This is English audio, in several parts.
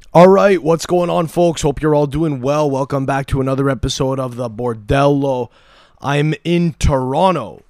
All right, what's going on, folks? Hope you're all doing well. Welcome back to another episode of the Bordello. I'm in Toronto,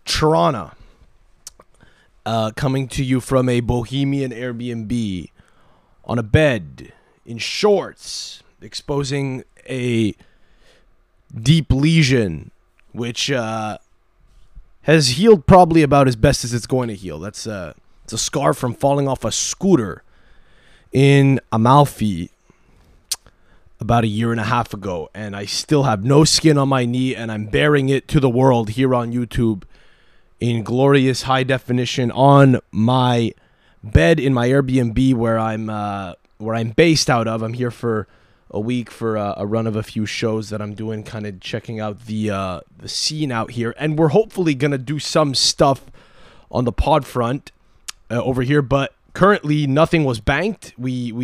coming to you from a bohemian Airbnb on a bed in shorts, exposing a deep lesion, which has healed probably about as best as it's going to heal. It's a scar from falling off a scooter in Amalfi about a year and a half ago, and I still have no skin on my knee, and I'm bearing it to the world here on YouTube in glorious high definition on my bed in my Airbnb where I'm based out of. I'm here for a week for a run of a few shows that I'm doing, kind of checking out the scene out here, and we're hopefully gonna do some stuff on the pod front over here, but currently, nothing was banked.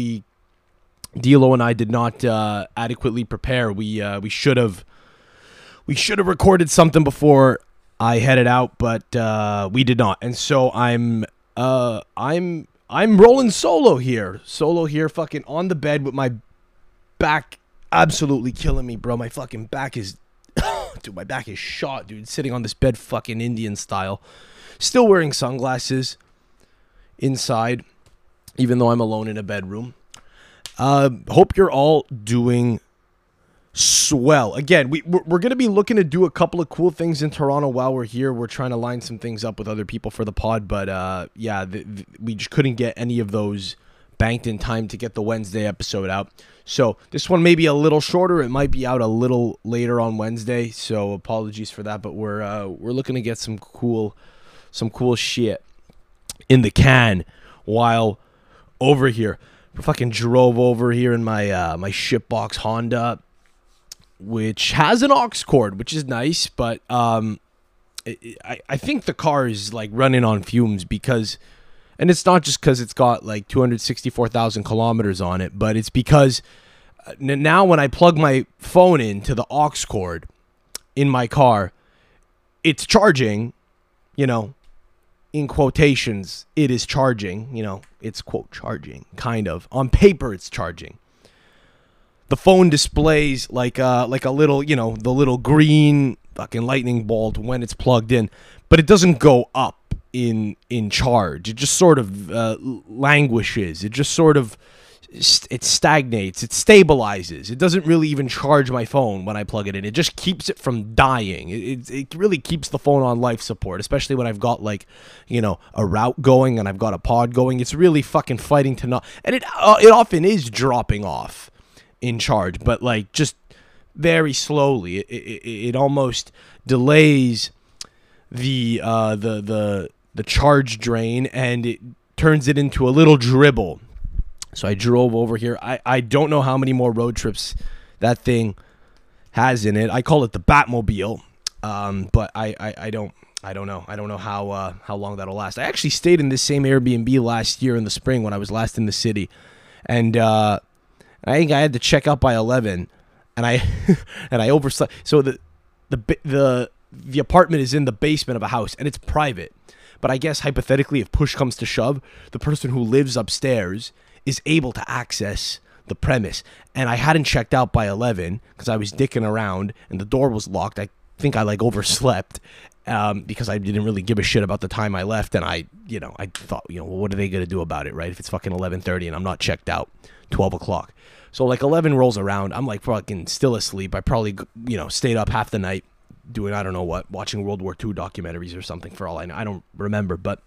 D'Lo and I did not adequately prepare. We should have recorded something before I headed out, but we did not. And so I'm rolling solo here, fucking on the bed with my back absolutely killing me, bro. My fucking back is, dude, my back is shot, dude. Sitting on this bed, fucking Indian style, still wearing sunglasses inside, even though I'm alone in a bedroom. Hope you're all doing swell. Again, we're going to be looking to do a couple of cool things in Toronto while we're here. We're trying to line some things up with other people for the pod, but yeah, we just couldn't get any of those banked in time to get the Wednesday episode out. So this one may be a little shorter. It might be out a little later on Wednesday, so apologies for that, but we're looking to get some cool shit in the can while over here. We fucking drove over here in my my shitbox Honda, which has an aux cord, which is nice, but I think the car is like running on fumes because, and it's not just because it's got like 264,000 kilometers on it, but it's because now when I plug my phone into the aux cord in my car, it's charging, you know, in quotations, it is charging, you know, it's quote charging, kind of. On paper, it's charging. The phone displays like a little, you know, the little green fucking lightning bolt when it's plugged in, but it doesn't go up in charge. It just sort of languishes. It just sort of, it stagnates. It stabilizes. It doesn't really even charge my phone when I plug it in. It just keeps it from dying. It really keeps the phone on life support, especially when I've got, like, you know, a route going and I've got a pod going. It's really fucking fighting to not, and it often is dropping off in charge, but like just very slowly. It almost delays the charge drain, and it turns it into a little dribble. So I drove over here. I don't know how many more road trips that thing has in it. I call it the Batmobile, but I don't know. I don't know how long that'll last. I actually stayed in this same Airbnb last year in the spring when I was last in the city, and I think I had to check out by 11, and I overslept. So the apartment is in the basement of a house, and it's private. But I guess hypothetically, if push comes to shove, the person who lives upstairs is able to access the premise. And I hadn't checked out by 11 because I was dicking around and the door was locked. I think I like overslept because I didn't really give a shit about the time I left. And I thought, well, what are they going to do about it, right? If it's fucking 11:30 and I'm not checked out, 12 o'clock. So like 11 rolls around. I'm like fucking still asleep. I probably, stayed up half the night doing, I don't know what, watching World War II documentaries or something for all I know. I don't remember, but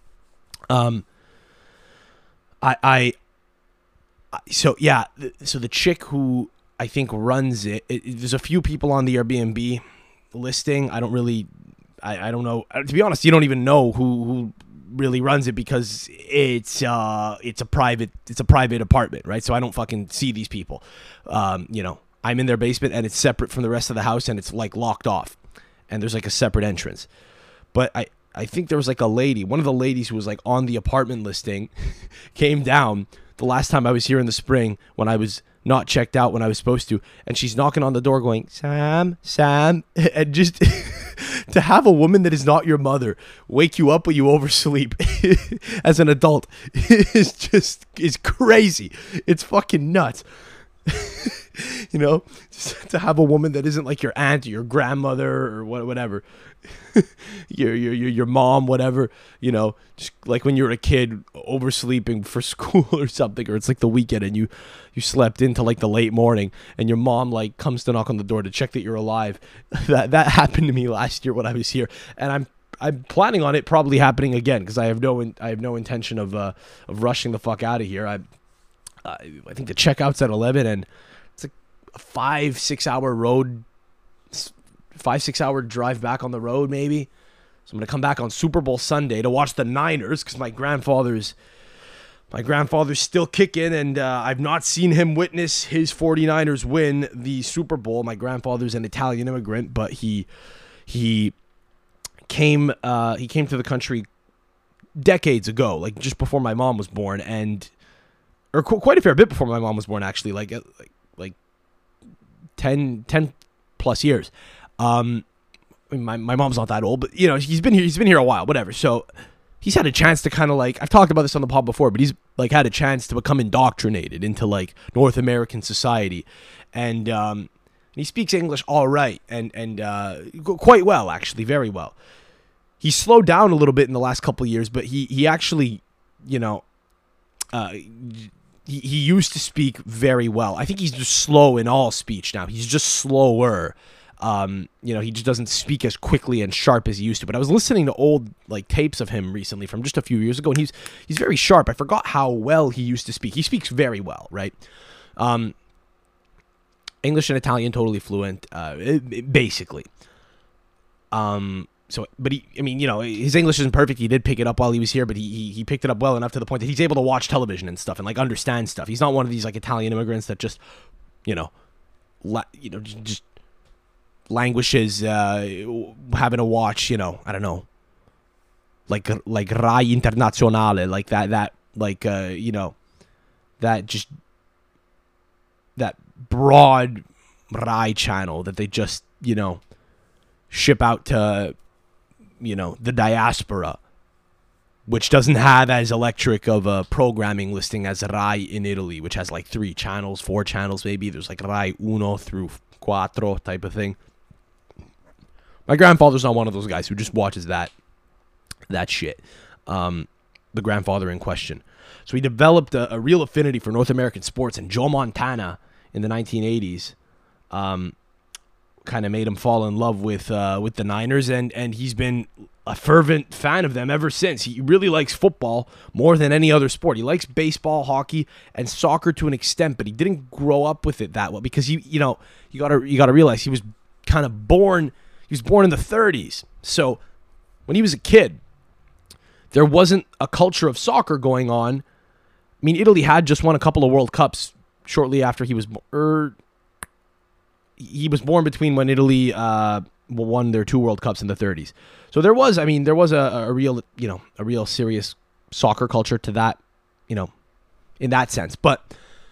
so the chick who I think runs it, there's a few people on the Airbnb listing. I don't know. To be honest, you don't even know who really runs it because it's a private apartment, right? So I don't fucking see these people. I'm in their basement and it's separate from the rest of the house and it's like locked off, and there's like a separate entrance. But I think there was like a lady, one of the ladies who was like on the apartment listing, came down the last time I was here in the spring when I was not checked out when I was supposed to, and she's knocking on the door going, Sam, and just To have a woman that is not your mother wake you up when you oversleep as an adult is crazy. It's fucking nuts. You know, just to have a woman that isn't like your aunt or your grandmother or whatever, your mom, whatever, you know, just like when you were a kid oversleeping for school or something, or it's like the weekend and you slept into like the late morning and your mom like comes to knock on the door to check that you're alive. That happened to me last year when I was here, and I'm planning on it probably happening again because I have no intention of rushing the fuck out of here. I think the checkout's at 11 and it's like a 5-6 hour road, 5-6 hour drive back on the road maybe. So I'm going to come back on Super Bowl Sunday to watch the Niners because my grandfather's still kicking, and I've not seen him witness his 49ers win the Super Bowl. My grandfather's an Italian immigrant, but he came to the country decades ago, like just before my mom was born, or quite a fair bit before my mom was born, actually, like 10 plus years. I mean, my mom's not that old, but you know, he's been here a while, whatever. So he's had a chance to kind of like, I've talked about this on the pod before, but he's like had a chance to become indoctrinated into like North American society, and he speaks English all right, and quite well, actually, very well. He's slowed down a little bit in the last couple of years, but he actually, you know, he used to speak very well. I think he's just slow in all speech now. He's just slower. You know, he just doesn't speak as quickly and sharp as he used to. But I was listening to old like tapes of him recently from just a few years ago, and he's very sharp. I forgot how well he used to speak. He speaks very well, right? English and Italian totally fluent, basically. So, but I mean, you know, his English isn't perfect. He did pick it up while he was here, but he picked it up well enough to the point that he's able to watch television and stuff and like understand stuff. He's not one of these like Italian immigrants that just, you know, just languishes having to watch, you know, I don't know, like Rai Internazionale, like that like you know, that broad Rai channel that they just, you know, ship out to, you know, the diaspora, which doesn't have as electric of a programming listing as Rai in Italy, which has like 3 channels, 4 channels maybe. There's like Rai 1 through 4 type of thing. My grandfather's not one of those guys who just watches that shit. The grandfather in question. So he developed a real affinity for North American sports, and Joe Montana in the 1980s kind of made him fall in love with the Niners, and he's been a fervent fan of them ever since. He really likes football more than any other sport. He likes baseball, hockey, and soccer to an extent, but he didn't grow up with it that well because you gotta realize he was born in the 30s. So when he was a kid, there wasn't a culture of soccer going on. I mean, Italy had just won a couple of World Cups shortly after he was born. He was born between when Italy won their 2 World Cups in the 30s. So there was a real serious soccer culture to that, you know, in that sense. But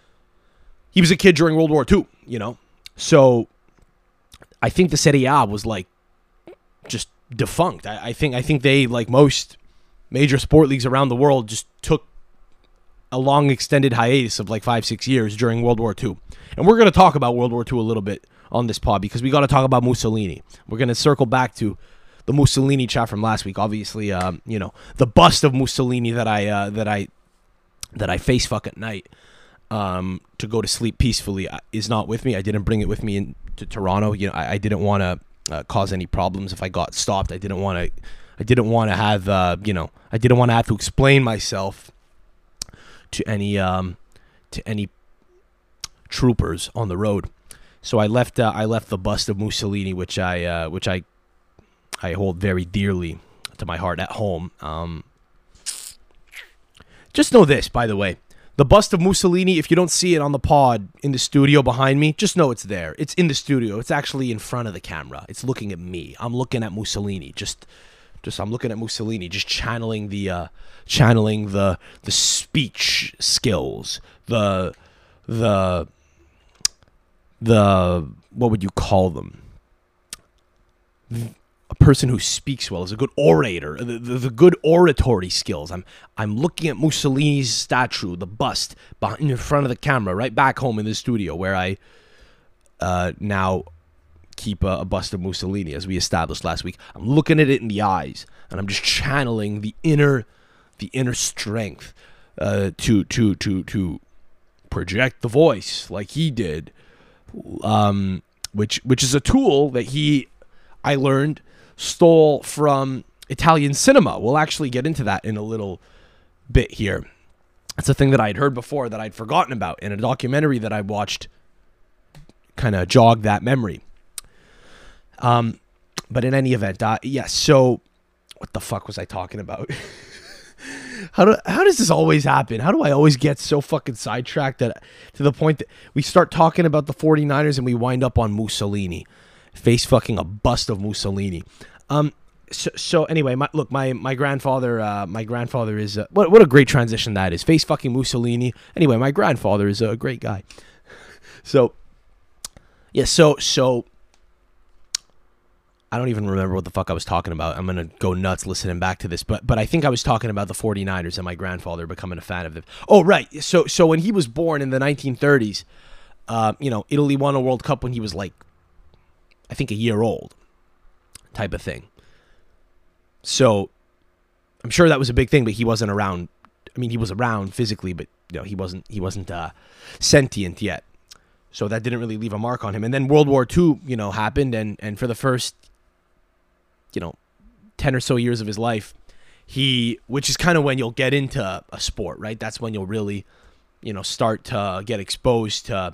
he was a kid during World War II, you know. So I think the Serie A was like just defunct. I think they, like most major sport leagues around the world, just took a long extended hiatus of like 5-6 years during World War II. And we're going to talk about World War II a little bit on this pod because we got to talk about Mussolini. We're going to circle back to the Mussolini chat from last week. Obviously, you know, the bust of Mussolini that I face fuck at night to go to sleep peacefully is not with me. I didn't bring it with me to Toronto. You know, I didn't want to cause any problems if I got stopped. I didn't want to have you know, I didn't want to have to explain myself to any troopers on the road. So I left the bust of Mussolini, which I hold very dearly to my heart at home. Just know this, by the way. The bust of Mussolini, if you don't see it on the pod in the studio behind me, just know it's there. It's in the studio. It's actually in front of the camera. It's looking at me. I'm looking at Mussolini. I'm looking at Mussolini, just channeling the speech skills, the what would you call them? a person who speaks well, is a good orator, the good oratory skills. I'm looking at Mussolini's statue, the bust, in front of the camera, right back home in the studio where I now keep a bust of Mussolini, as we established last week. I'm looking at it in the eyes, and I'm just channeling the inner strength to project the voice like he did, which is a tool that I learned stole from Italian cinema. We'll actually get into that in a little bit here. That's a thing that I'd heard before that I'd forgotten about, and a documentary that I watched kind of jogged that memory. But in any event, yes. So, what the fuck was I talking about? How does this always happen? How do I always get so fucking sidetracked to the point that we start talking about the 49ers and we wind up on Mussolini, face fucking a bust of Mussolini. So anyway, my grandfather is what a great transition that is. Face fucking Mussolini. Anyway, my grandfather is a great guy. So yeah, so I don't even remember what the fuck I was talking about. I'm going to go nuts listening back to this. But I think I was talking about the 49ers and my grandfather becoming a fan of them. Oh, right. So when he was born in the 1930s, Italy won a World Cup when he was like, I think, a year old type of thing. So I'm sure that was a big thing, but he wasn't around. I mean, he was around physically, but he wasn't sentient yet. So that didn't really leave a mark on him. And then World War II, happened. And for the first 10 or so years of his life, which is kind of when you'll get into a sport, right? That's when you'll really, start to get exposed to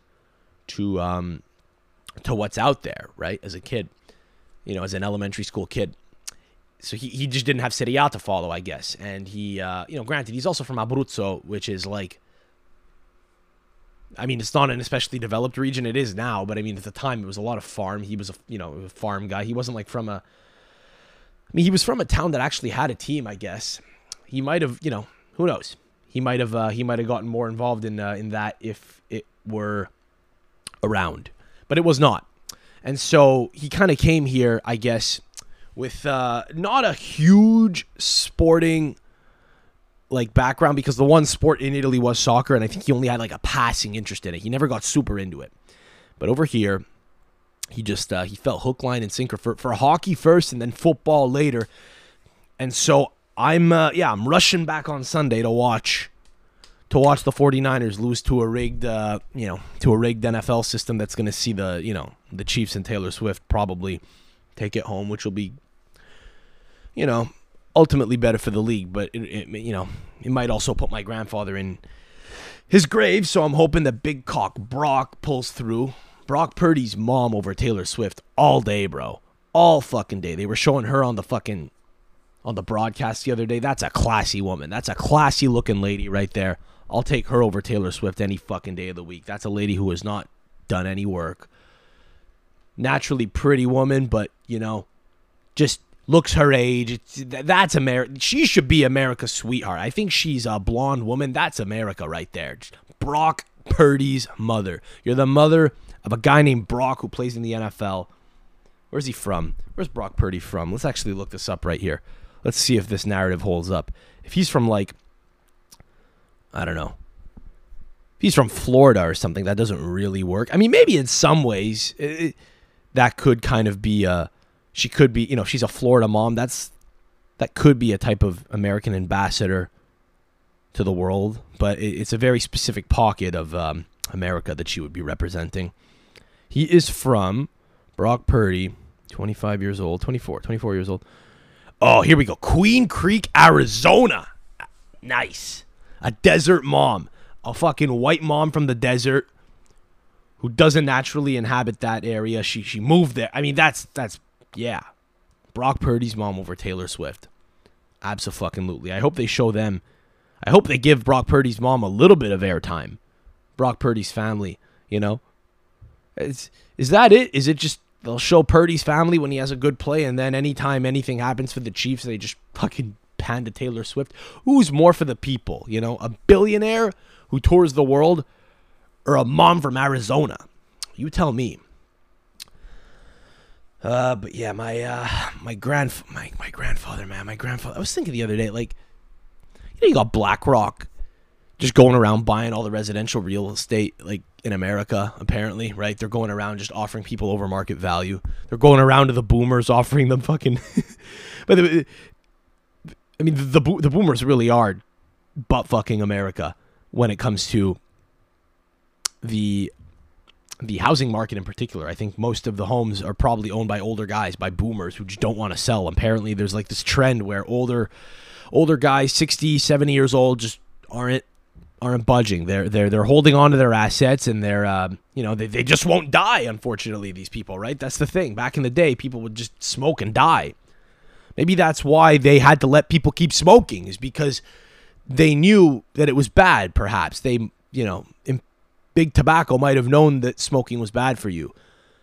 what's out there, right? As a kid, as an elementary school kid. So he just didn't have Serie A to follow, I guess. And he, granted, he's also from Abruzzo, which is like, I mean, it's not an especially developed region. It is now, but I mean, at the time, it was a lot of farm. He was a farm guy. He wasn't like he was from a town that actually had a team, I guess. He might have, who knows? He might have gotten more involved in that if it were around, but it was not. And so he kind of came here, I guess, with not a huge sporting background, because the one sport in Italy was soccer, and I think he only had a passing interest in it. He never got super into it. But over here, he just he felt hook, line, and sinker for hockey first and then football later. And so I'm rushing back on Sunday to watch the 49ers lose to a rigged NFL system that's going to see the Chiefs and Taylor Swift probably take it home, which will be ultimately better for the league, but it might also put my grandfather in his grave. So I'm hoping that big cock Brock pulls through. Brock Purdy's mom over Taylor Swift all day, bro, all fucking day. They were showing her on the broadcast the other day. That's a classy woman. That's a classy looking lady right there. I'll take her over Taylor Swift any fucking day of the week. That's a lady who has not done any work. Naturally pretty woman, but just looks her age. That's America. She should be America's sweetheart. I think she's a blonde woman. That's America right there. Brock Purdy's mother. You're the mother of a guy named Brock who plays in the NFL. Where's he from? Where's Brock Purdy from? Let's actually look this up right here. Let's see if this narrative holds up. If he's from I don't know. If he's from Florida or something, that doesn't really work. I mean, maybe in some ways that could kind of be she could be, she's a Florida mom. That could be a type of American ambassador to the world, but it's a very specific pocket of America that she would be representing. He is from Brock Purdy, 24 years old. Oh, here we go. Queen Creek, Arizona. Nice. A desert mom. A fucking white mom from the desert who doesn't naturally inhabit that area. She moved there. I mean, that's yeah. Brock Purdy's mom over Taylor Swift. Abso-fucking-lutely. I hope they show them. I hope they give Brock Purdy's mom a little bit of airtime. Brock Purdy's family, Is that it? Is it just they'll show Purdy's family when he has a good play, and then anytime anything happens for the Chiefs, they just fucking pan to Taylor Swift? Who's more for the people, A billionaire who tours the world, or a mom from Arizona? You tell me. But yeah, my grandfather, man, my grandfather. I was thinking the other day, like, you got BlackRock just going around buying all the residential real estate, like in America, apparently, right? They're going around just offering people over market value. They're going around to the boomers, offering them fucking. But I mean, the boomers really are butt fucking America when it comes to the housing market in particular. I think most of the homes are probably owned by older guys, by boomers who just don't want to sell. Apparently, there's like this trend where older guys, 60, 70 years old, just aren't budging. They're holding on to their assets, and they're they just won't die. Unfortunately, these people, right? That's the thing. Back in the day, people would just smoke and die. Maybe that's why they had to let people keep smoking, is because they knew that it was bad. Perhaps they, Big Tobacco might have known that smoking was bad for you,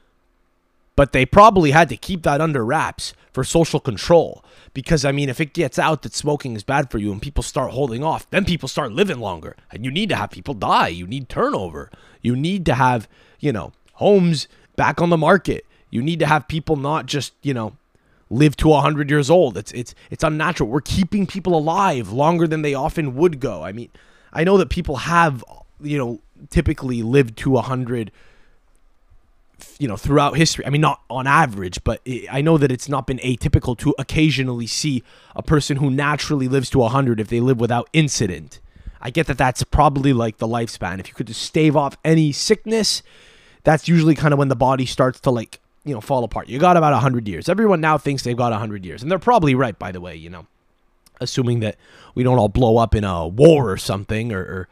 but they probably had to keep that under wraps for social control. Because, I mean, if it gets out that smoking is bad for you and people start holding off, then people start living longer. And you need to have people die. You need turnover. You need to have, homes back on the market. You need to have people not just, live to 100 years old. It's unnatural. We're keeping people alive longer than they often would go. I mean, I know that people have, typically lived to 100, throughout history. I mean, not on average, but I know that it's not been atypical to occasionally see a person who naturally lives to 100 if they live without incident. I get that that's probably like the lifespan. If you could just stave off any sickness, that's usually kind of when the body starts to fall apart. You got about 100 years. Everyone now thinks they've got 100 years. And they're probably right, by the way, assuming that we don't all blow up in a war or something, or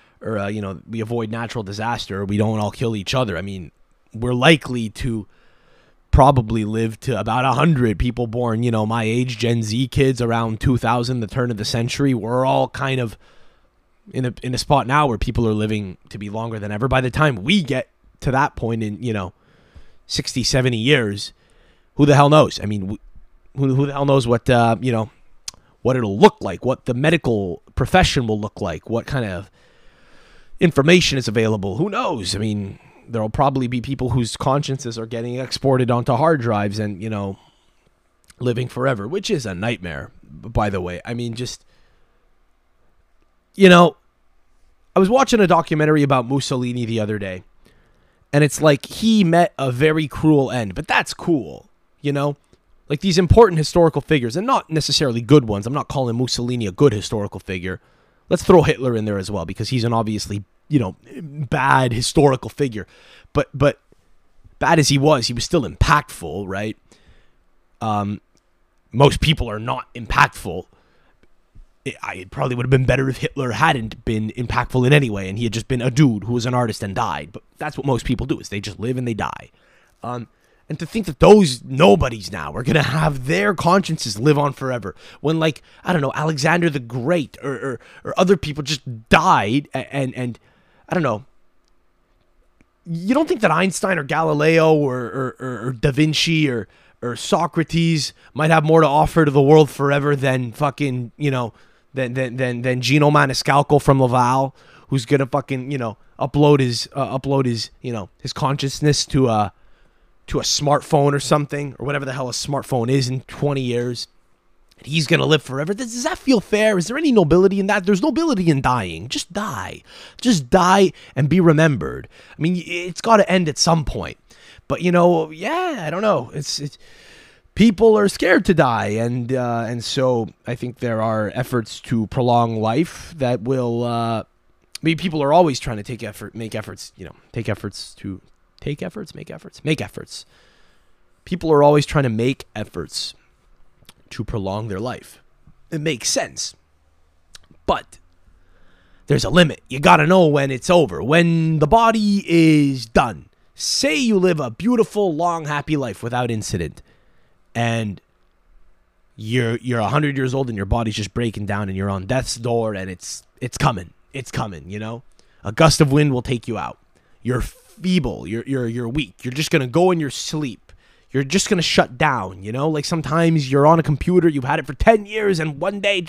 we avoid natural disaster, or we don't all kill each other. I mean, we're likely to probably live to about 100. People born, my age, Gen Z kids around 2000, the turn of the century. We're all kind of in a spot now where people are living to be longer than ever. By the time we get to that point in, 60, 70 years, who the hell knows? I mean, who the hell knows what, what it'll look like, what the medical profession will look like, what kind of information is available. Who knows? I mean, there'll probably be people whose consciences are getting exported onto hard drives and, living forever, which is a nightmare, by the way. I mean, just, I was watching a documentary about Mussolini the other day, and it's like he met a very cruel end, but that's cool, Like these important historical figures, and not necessarily good ones. I'm not calling Mussolini a good historical figure. Let's throw Hitler in there as well, because he's an obviously, bad historical figure. But bad as he was still impactful, right? Most people are not impactful. It probably would have been better if Hitler hadn't been impactful in any way, and he had just been a dude who was an artist and died. But that's what most people do, is they just live and they die. And to think that those nobodies now are going to have their consciences live on forever, when, like, I don't know, Alexander the Great or other people just died, and I don't know. You don't think that Einstein or Galileo or Da Vinci or Socrates might have more to offer to the world forever than fucking, than Gino Maniscalco from Laval, who's going to fucking, upload his his consciousness to a smartphone or something, or whatever the hell a smartphone is, in 20 years. He's going to live forever. Does that feel fair? Is there any nobility in that? There's nobility in dying. Just die. Just die and be remembered. I mean, it's got to end at some point. But, I don't know. It's people are scared to die. And so I think there are efforts to prolong life that will, people are always trying to make efforts. People are always trying to make efforts to prolong their life. It makes sense. But there's a limit. You got to know when it's over. When the body is done. Say you live a beautiful, long, happy life without incident, and you're 100 years old and your body's just breaking down and you're on death's door, and it's coming. It's coming, A gust of wind will take you out. You're feeble. You're weak. You're just going to go in your sleep. You're just going to shut down, Like sometimes you're on a computer, you've had it for 10 years, and one day,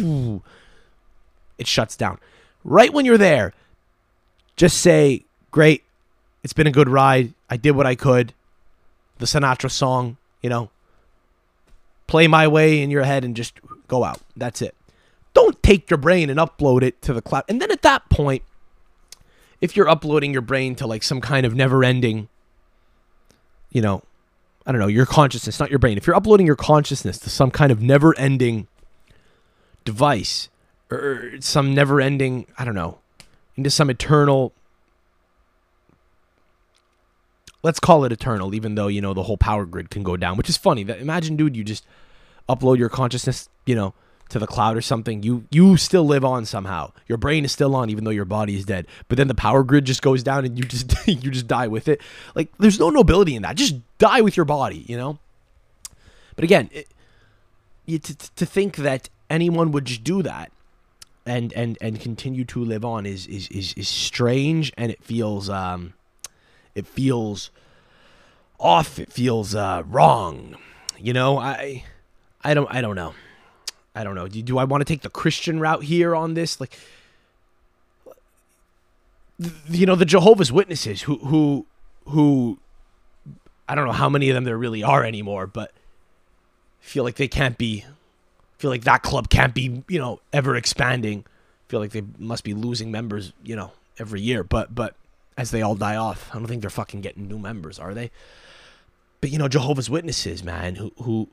it shuts down. Right when you're there, just say, great, it's been a good ride. I did what I could. the Sinatra song, you know, play My Way in your head and just go out. That's it. Don't take your brain and upload it to the cloud. And then at that point, if you're uploading your brain to like some kind of never-ending, you know, I don't know, your consciousness, not your brain. If you're uploading your consciousness to some kind of never-ending device or some never-ending, I don't know, into some eternal, let's call it eternal, even though, you know, the whole power grid can go down, which is funny. That imagine, dude, you just upload your consciousness, you know, to the cloud or something. You still live on somehow. Your brain is still on, even though your body is dead. But then the power grid just goes down and you just you just die with it. Like, there's no nobility in that. Just die with your body, you know. But again, to think that anyone would just do that and continue to live on is strange, and it feels off. It feels wrong. You know, I don't know. I don't know. Do I want to take the Christian route here on this? Like, you know, the Jehovah's Witnesses who I don't know how many of them there really are anymore, but feel like they can't be, feel like that club can't be, you know, ever expanding. Feel like they must be losing members, you know, every year. But as they all die off, I don't think they're fucking getting new members, are they? But, you know, Jehovah's Witnesses, man, who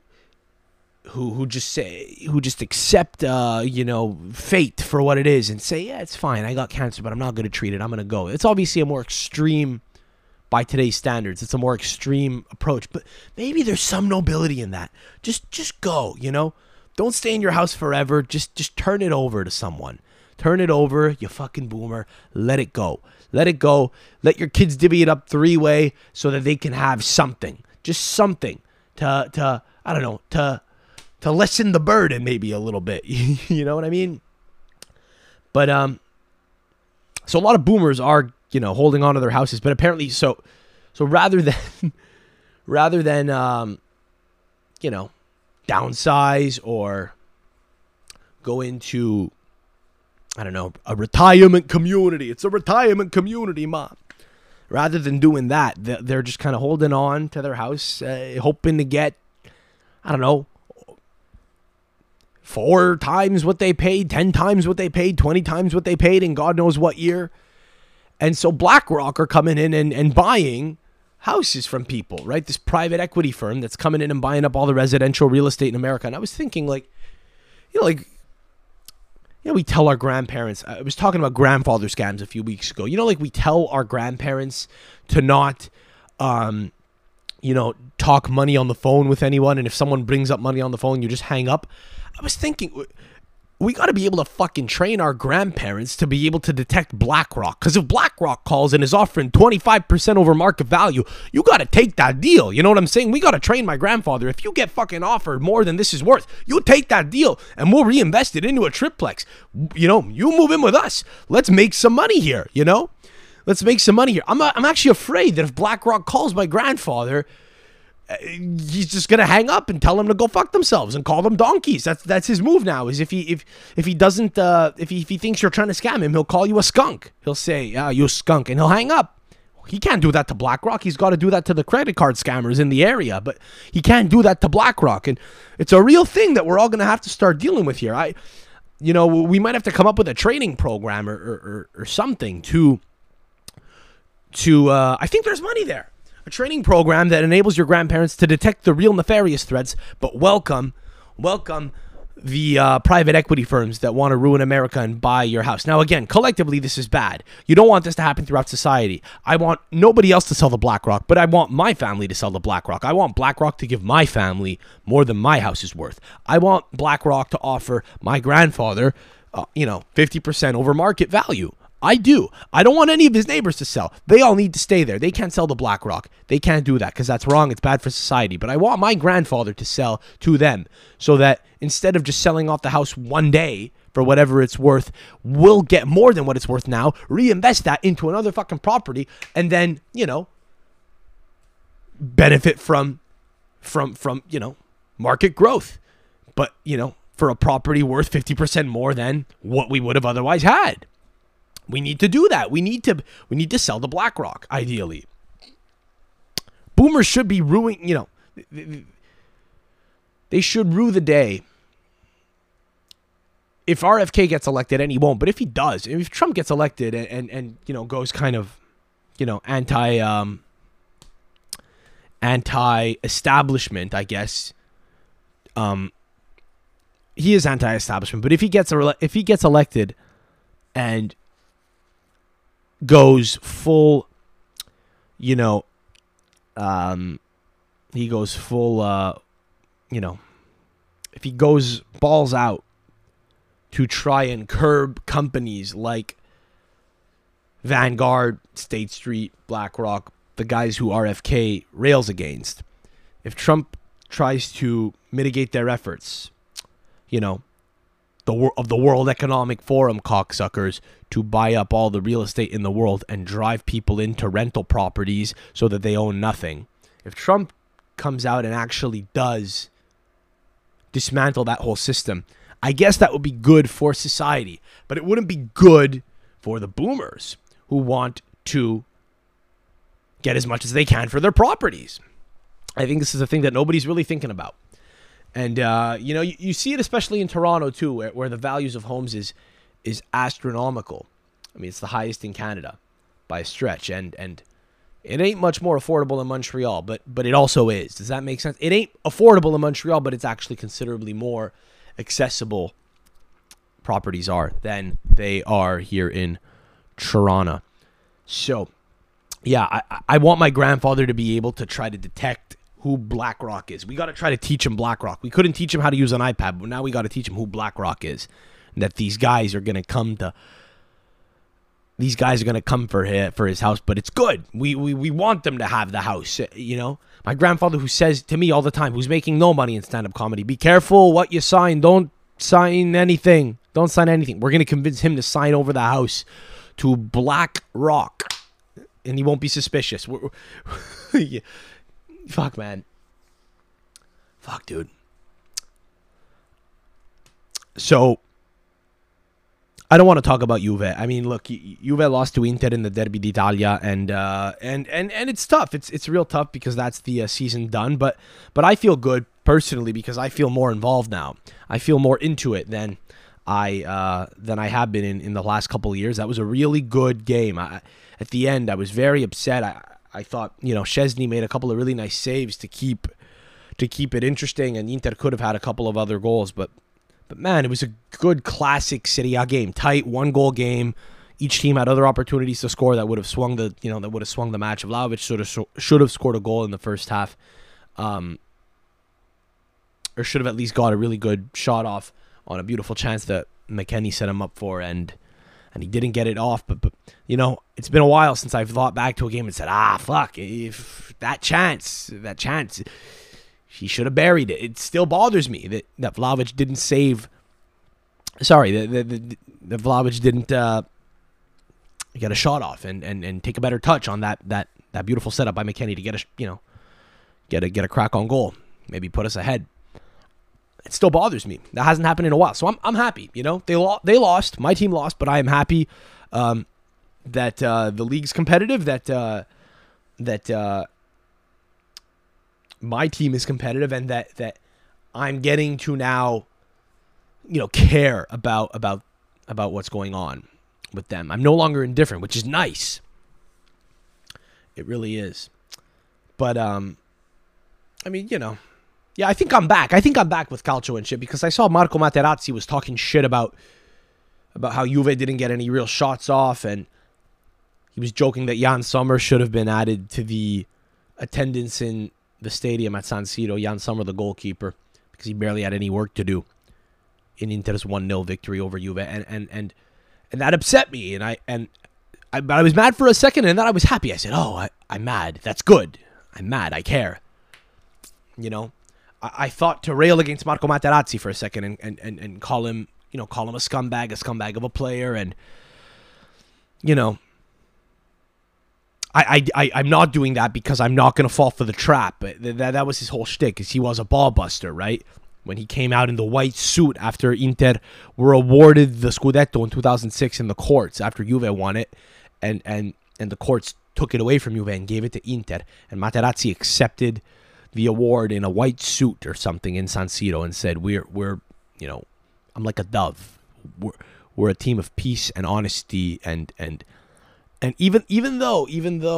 just accept, you know, fate for what it is and say, yeah, it's fine. I got cancer, but I'm not going to treat it. I'm going to go. It's obviously a more extreme, by today's standards, it's a more extreme approach, but maybe there's some nobility in that. Just go, you know, don't stay in your house forever. Just turn it over to someone. Turn it over, you fucking boomer. Let it go. Let it go. Let your kids divvy it up three-way so that they can have something. Just something to I don't know, to lessen the burden maybe a little bit. You know what I mean? But so a lot of boomers are, you know, holding on to their houses, but apparently so rather than you know, downsize or go into, I don't know, a retirement community. It's a retirement community, Mom. Rather than doing that, they're just kind of holding on to their house, hoping to get, I don't know, 4 times what they paid, 10 times what they paid, 20 times what they paid in God knows what year. And so BlackRock are coming in and buying houses from people, right? This private equity firm that's coming in and buying up all the residential real estate in America. And I was thinking, like, you know, we tell our grandparents, I was talking about grandfather scams a few weeks ago. You know, like we tell our grandparents to not, you know, talk money on the phone with anyone. And if someone brings up money on the phone, you just hang up. I was thinking, we got to be able to fucking train our grandparents to be able to detect BlackRock. Because if BlackRock calls and is offering 25% over market value, you got to take that deal. You know what I'm saying? We got to train my grandfather. If you get fucking offered more than this is worth, you take that deal and we'll reinvest it into a triplex. You know, you move in with us. Let's make some money here, you know? Let's make some money here. I'm actually afraid that if BlackRock calls my grandfather, he's just gonna hang up and tell them to go fuck themselves and call them donkeys. That's his move now. Is if he doesn't if he thinks you're trying to scam him, he'll call you a skunk. He'll say, "Yeah, you skunk," and he'll hang up. He can't do that to BlackRock. He's got to do that to the credit card scammers in the area, but he can't do that to BlackRock. And it's a real thing that we're all gonna have to start dealing with here. You know, we might have to come up with a training program or something to I think there's money there. A training program that enables your grandparents to detect the real nefarious threats, but welcome the private equity firms that want to ruin America and buy your house. Now, again, collectively, this is bad. You don't want this to happen throughout society. I want nobody else to sell the BlackRock, but I want my family to sell the BlackRock. I want BlackRock to give my family more than my house is worth. I want BlackRock to offer my grandfather, 50% over market value. I do. I don't want any of his neighbors to sell. They all need to stay there. They can't sell the BlackRock. They can't do that because that's wrong. It's bad for society. But I want my grandfather to sell to them so that instead of just selling off the house one day for whatever it's worth, we'll get more than what it's worth now, reinvest that into another fucking property, and then, benefit from market growth. But, for a property worth 50% more than what we would have otherwise had. We need to do that. We need to sell the BlackRock, ideally. Boomers should be ruining, they should rue the day if RFK gets elected, and he won't, but if he does, if Trump gets elected and goes kind of, anti-establishment, I guess. He is anti-establishment, but if he gets elected and goes full, he goes full, if he goes balls out to try and curb companies like Vanguard, State Street, BlackRock, the guys who RFK rails against. If Trump tries to mitigate their efforts, of the World Economic Forum cocksuckers to buy up all the real estate in the world and drive people into rental properties so that they own nothing. If Trump comes out and actually does dismantle that whole system, I guess that would be good for society, but it wouldn't be good for the boomers who want to get as much as they can for their properties. I think this is a thing that nobody's really thinking about. And, you see it especially in Toronto, too, where the values of homes is astronomical. I mean, it's the highest in Canada by a stretch. And it ain't much more affordable than Montreal, but it also is. Does that make sense? It ain't affordable in Montreal, but it's actually considerably more accessible properties are than they are here in Toronto. So, yeah, I want my grandfather to be able to try to detect who BlackRock is. We got to try to teach him BlackRock. We couldn't teach him how to use an iPad, but now we got to teach him who BlackRock is. And that these guys are going to come for his house, but it's good. We want them to have the house, My grandfather, who says to me all the time, who's making no money in stand-up comedy, be careful what you sign. Don't sign anything. Don't sign anything. We're going to convince him to sign over the house to BlackRock, and he won't be suspicious. Yeah. Fuck, man. Fuck, dude. So, I don't want to talk about Juve. I mean, look, Juve lost to Inter in the Derby d'Italia, and it's tough. It's real tough because that's the season done. But I feel good personally because I feel more involved now. I feel more into it than I have been in the last couple of years. That was a really good game. At the end, I was very upset. I thought, Szczesny made a couple of really nice saves to keep it interesting, and Inter could have had a couple of other goals, but man, it was a good classic Serie A game, tight 1-goal game. Each team had other opportunities to score that would have swung the match. Vlahovic should have scored a goal in the first half, or should have at least got a really good shot off on a beautiful chance that McKennie set him up for, and he didn't get it off. But it's been a while since I've thought back to a game and said, fuck, if that chance, he should have buried it. It still bothers me that Vlahovic didn't save. Sorry, that Vlahovic didn't get a shot off and take a better touch on that beautiful setup by McKennie to get a crack on goal, maybe put us ahead. It still bothers me. That hasn't happened in a while, so I'm happy. They lost. My team lost, but I am happy that the league's competitive. That my team is competitive, and that I'm getting to now, care about what's going on with them. I'm no longer indifferent, which is nice. It really is. But yeah, I think I'm back. I think I'm back with Calcio and shit because I saw Marco Materazzi was talking shit about how Juve didn't get any real shots off, and he was joking that Jan Sommer should have been added to the attendance in the stadium at San Siro. Jan Sommer, the goalkeeper, because he barely had any work to do in Inter's 1-0 victory over Juve, and that upset me, but I was mad for a second, and then I was happy. I said, I'm mad. That's good. I'm mad. I care. I thought to rail against Marco Materazzi for a second and call him a scumbag of a player, and I'm not doing that because I'm not going to fall for the trap. That was his whole shtick, because he was a ball buster, right? When he came out in the white suit after Inter were awarded the Scudetto in 2006 in the courts after Juve won it, and the courts took it away from Juve and gave it to Inter. And Materazzi accepted the award in a white suit or something in San Siro and said, we're I'm like a dove. We're a team of peace and honesty and even though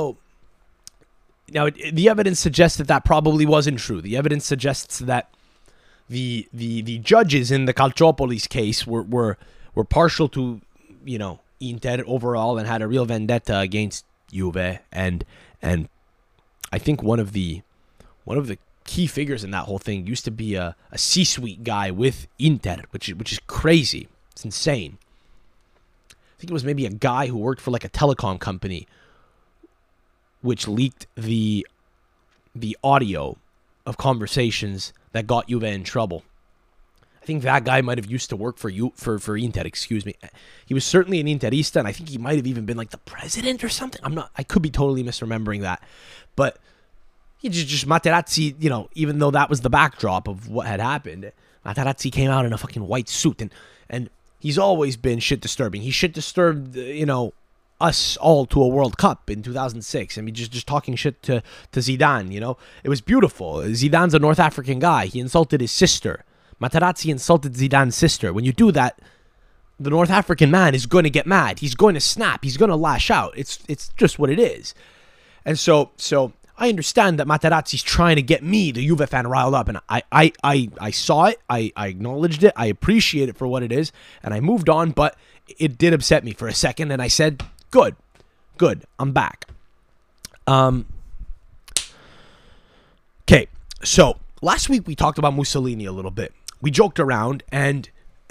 now the evidence suggests that probably wasn't true. The evidence suggests that the judges in the Calciopolis case were partial to Inter overall and had a real vendetta against Juve and I think one of the key figures in that whole thing used to be a C-suite guy with Inter, which is crazy. It's insane. I think it was maybe a guy who worked for like a telecom company, which leaked the audio of conversations that got Juve in trouble. I think that guy might have used to work for Inter. Excuse me. He was certainly an Interista, and I think he might have even been like the president or something. I could be totally misremembering that, but he just Materazzi. Even though that was the backdrop of what had happened, Materazzi came out in a fucking white suit and he's always been shit disturbing. He shit disturbed, us all to a World Cup in 2006. I mean, just talking shit to Zidane, It was beautiful. Zidane's a North African guy. He insulted his sister. Materazzi insulted Zidane's sister. When you do that, the North African man is going to get mad. He's going to snap. He's going to lash out. It's just what it is. And so I understand that Materazzi's trying to get me, the Juve fan, riled up, and I saw it, I acknowledged it, I appreciate it for what it is, and I moved on, but it did upset me for a second, and I said, good, I'm back. Okay, so last week we talked about Mussolini a little bit. We joked around, and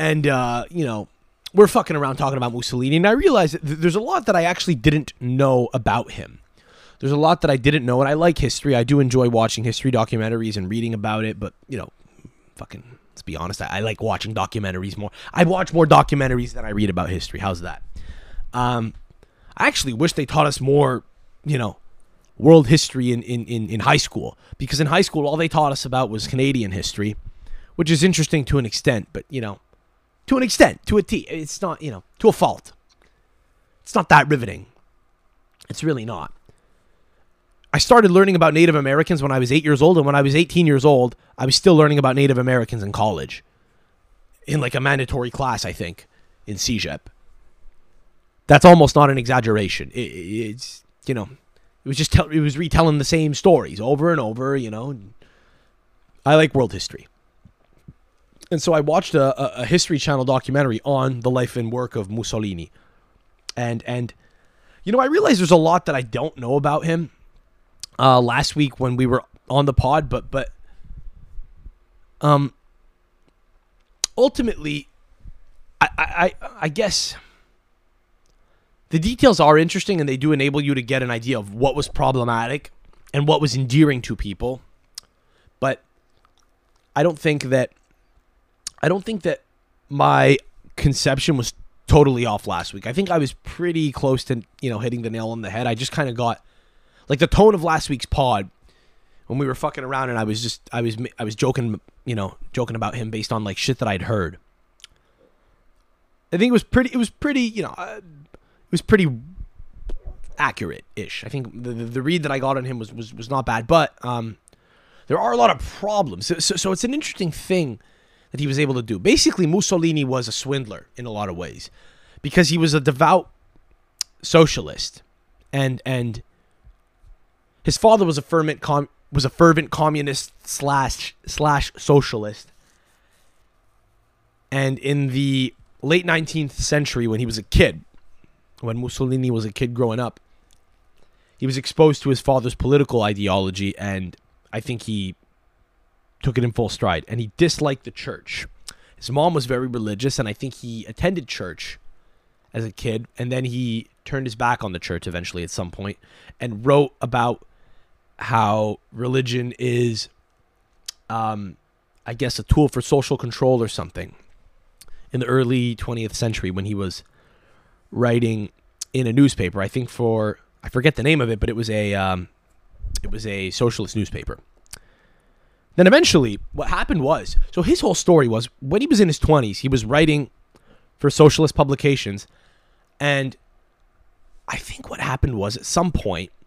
we're fucking around talking about Mussolini, and I realized that there's a lot that I actually didn't know about him. There's a lot that I didn't know, and I like history. I do enjoy watching history documentaries and reading about it, but, let's be honest, I like watching documentaries more. I watch more documentaries than I read about history. How's that? I actually wish they taught us more, world history in high school, because in high school, all they taught us about was Canadian history, which is interesting to an extent, but, to an extent, to a T. It's not, to a fault. It's not that riveting. It's really not. I started learning about Native Americans when I was 8 years old, and when I was 18 years old, I was still learning about Native Americans in college. In like a mandatory class, I think, in CEGEP. That's almost not an exaggeration. It's, it was retelling the same stories over and over, I like world history. And so I watched a History Channel documentary on the life and work of Mussolini. And I realized there's a lot that I don't know about him. Last week when we were on the pod, but ultimately, I guess the details are interesting, and they do enable you to get an idea of what was problematic and what was endearing to people. But I don't think that my conception was totally off last week. I think I was pretty close to hitting the nail on the head. I just kind of got. Like the tone of last week's pod, when we were fucking around, and I was joking, about him based on like shit that I'd heard. I think it was pretty accurate-ish. I think the read that I got on him was not bad, but there are a lot of problems. So it's an interesting thing that he was able to do. Basically, Mussolini was a swindler in a lot of ways, because he was a devout socialist, and his father was a fervent communist slash socialist. And in the late 19th century, when he was a kid, when Mussolini was a kid growing up, he was exposed to his father's political ideology, and I think he took it in full stride. And he disliked the church. His mom was very religious, and I think he attended church as a kid, and then he turned his back on the church eventually at some point, and wrote about how religion is, I guess, a tool for social control or something in the early 20th century, when he was writing in a newspaper. I think I forget the name of it, but it was a socialist newspaper. Then eventually what happened was, so his whole story was, when he was in his 20s, he was writing for socialist publications, and I think what happened was, at some point,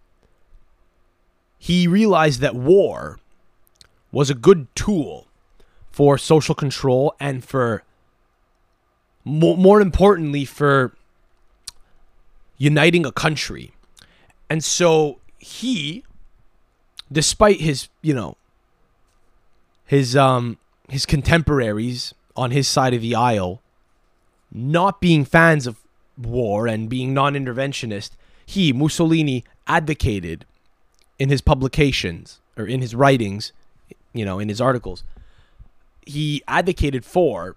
he realized that war was a good tool for social control and for, more importantly, for uniting a country. And so he, despite his, his contemporaries on his side of the aisle not being fans of war and being non-interventionist, Mussolini, advocated in his publications or in his writings, in his articles, he advocated for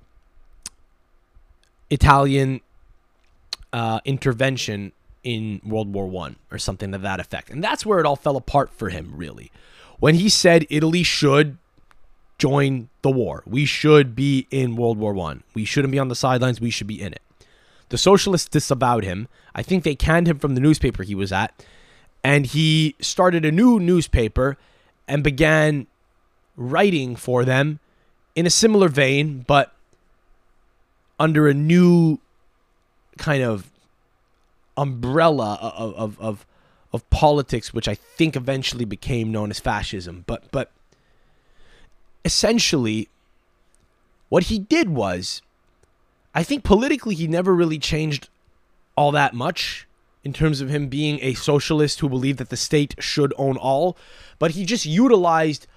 Italian intervention in World War I or something to that effect. And that's where it all fell apart for him, really. When he said Italy should join the war, we should be in World War I. We shouldn't be on the sidelines. We should be in it. The socialists disavowed him. I think they canned him from the newspaper he was at. And he started a new newspaper and began writing for them in a similar vein, but under a new kind of umbrella of politics, which I think eventually became known as fascism. But essentially, what he did was, I think politically he never really changed all that much in terms of him being a socialist who believed that the state should own all, but he just utilized,